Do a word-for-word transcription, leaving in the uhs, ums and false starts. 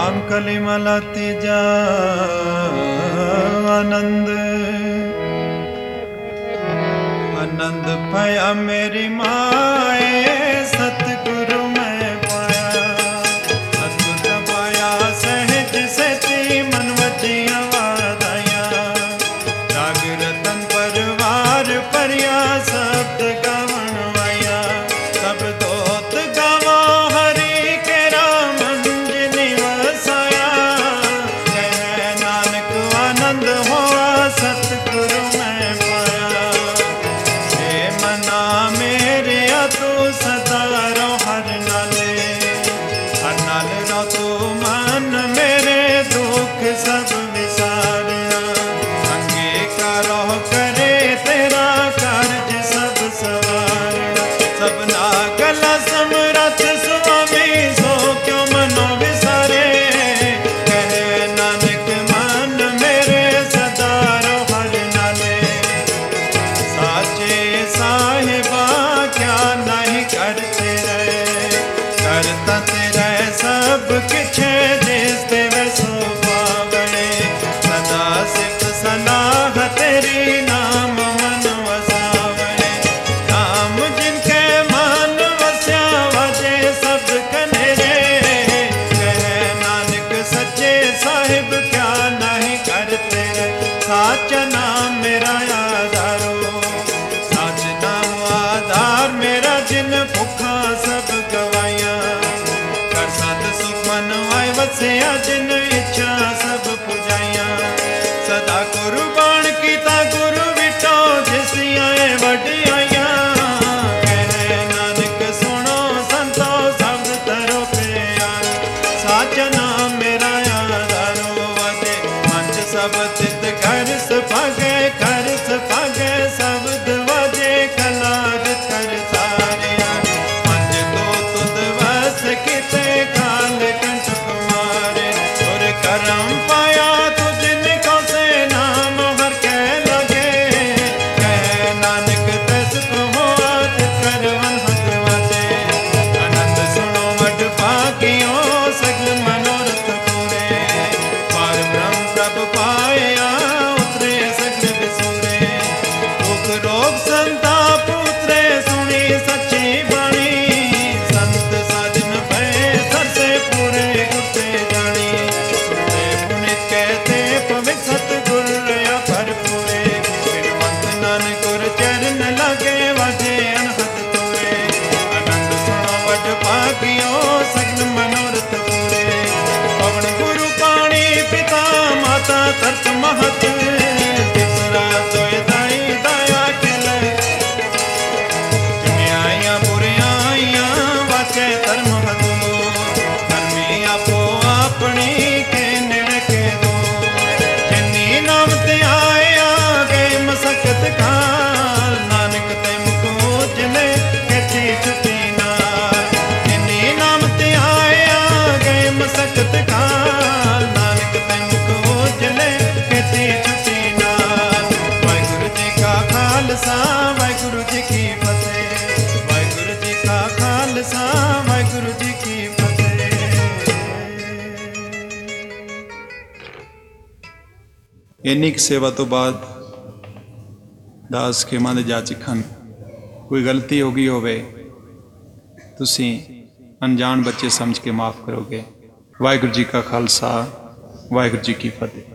राम कली मला तीजा आनंद आनंद पाया मेरी माए सतगुरु मैं पाया सतगुरु पाया सहज सहती मन वजिया वादाया राग रतन परवार परिया शब्द गावन वाया सब दोत गावा हरि के राम अंजनी वसाया कह नानक आनंद होआ सतगुरु मैं पाया हे मना मेरे तू सदा रो हर नाले हर नाल रो तू मन मेरे दुख सब विसारना अंगे करो करे तेरा कार्य सब सवारना सबना गला समरथ स्वामी सो क्यों मनो विसारे कह नानक मन मेरे सदा रो हर नाले साचे साहिबा क्या नहीं करते रहे करता तेरा सब किछ जिस ते वैसो पावणे सदा सिफ सलाह तेरी नाम मन वसावणे नाम जिनके मन वस्या वाजे सब कनेरे कह नानक सच्चे साहिब क्या नहीं करते रहे साचा नाम मेरा आधारो साच नाम आधार मेरा जिन भुखा सब गवाया कर सत सुख मन आय वसिया जिन इच्छा सब पुजाया सदा कुर्बान कीता गुरु विटो जिसिया वडियाया कह नानक सुनो संतो शब्द तरो प्यार साचा नाम मेरा आधारो वजे मंच सब चित कर सभागे कर सभागे शब्द वाजे कलार कर सारिया मंच तो तुद वस किते काल कंठ कुमारे और करम पाया तुझन को से नाम हर के लगे कह नानक तस को हुआ करवन हक वाजे आनंद सुनो वड पाकियो सगल मनोरथ पूरे पार ब्रह्म प्रभ पाया उतरे सगल बिसुरे दुख रोग संताप उतरे सुनी सच्ची बाणी संत साजन भय सर से पूरे गुटे जानी सुनते पुनित कहते पवित्र सतगुर या भरपूरे बिनवंत नानक गुर चरण लगे वाजे अनहद तोरे आनंद सुनो वड पाकियो सगल मनोरथ पूरे पवन गुरु पाणी पिता माता तरत महत तीसरा सोय दाई दया खिले जुनियाइया बुरियाइया वाके धर्म हदो धर्मी आपो अपनी के निड़ के दो जिन्नी नाम ते आया गए मसकत काल नानक ते मुख उजले कहती छुट्टी नाल जिन्नी नाम ते आया गए मसकत काल नानक ते मुख उजले कहती छुट्टी नाल वाहिगुरु जी का खालसा वाहिगुरु जी की फतेह वाहिगुरु जी का खालसा वाहिगुरु जी की फतेह। ਇੰਨੀ ਕੁ ਸੇਵਾ ਤੋਂ ਬਾਅਦ ਦਾਸ ਖੇਮਾਂ ਦੇ ਜਾਚਕ ਹਨ ਕੋਈ ਗਲਤੀ ਹੋ ਗਈ ਹੋਵੇ ਤੁਸੀਂ ਅਣਜਾਣ ਬੱਚੇ ਸਮਝ ਕੇ ਮਾਫ ਕਰੋਗੇ। ਵਾਹਿਗੁਰੂ ਜੀ ਕਾ ਖਾਲਸਾ ਵਾਹਿਗੁਰੂ ਜੀ ਕੀ ਫਤਿਹ।